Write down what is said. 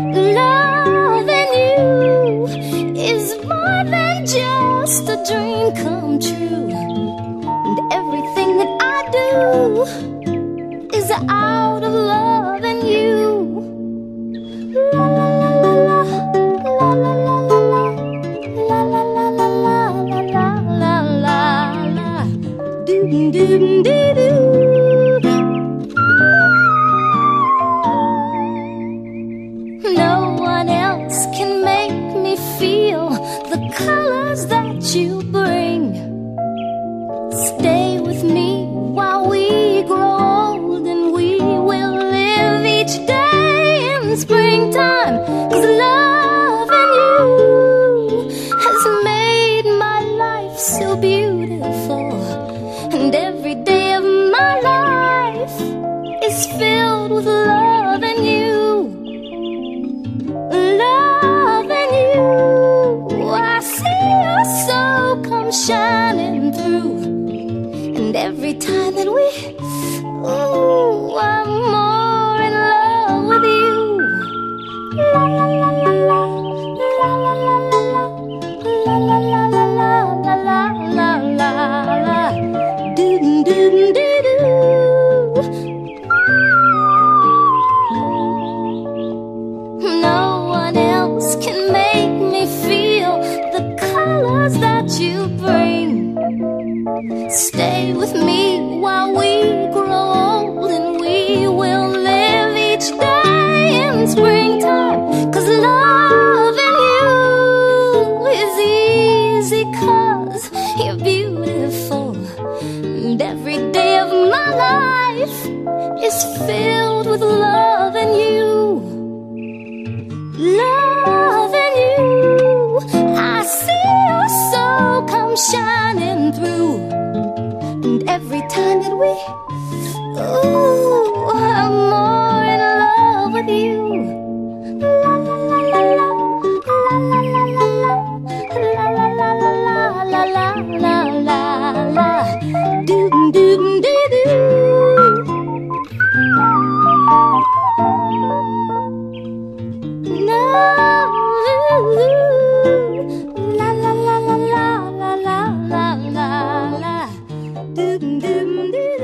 Loving you is more than just a dream come true, and everything that I do is out of loving you. La la la la la, la la la la la, la la la la la, la la la, doo doo doo doo. No one else can make me feel the colors that you bring. Stay with me while we grow old, and we will live each day in springtime. 'Cause loving you has made my life so beautiful, and every day of my life is filled with loving you. Loving you, I see your soul come shining through, and every time that we, ooh, I'm more in love with you. La la la la la, la la la la la, la la la la la, la la la la, doo doo doo doo. No one else can make me feel the colors that you bring. Stay with me while we grow old, and we will live each day in springtime. 'Cause loving you is easy, 'cause you're beautiful, and every day of my life is filled with loving you. Loving you, I see your soul come shining through, and every time that we, ooh, I'm more in love with you. La la la la la, la la la la la, la la la la la, la la la la, doo doo doo doo. No, la la la la la la la la la, doo doo doo.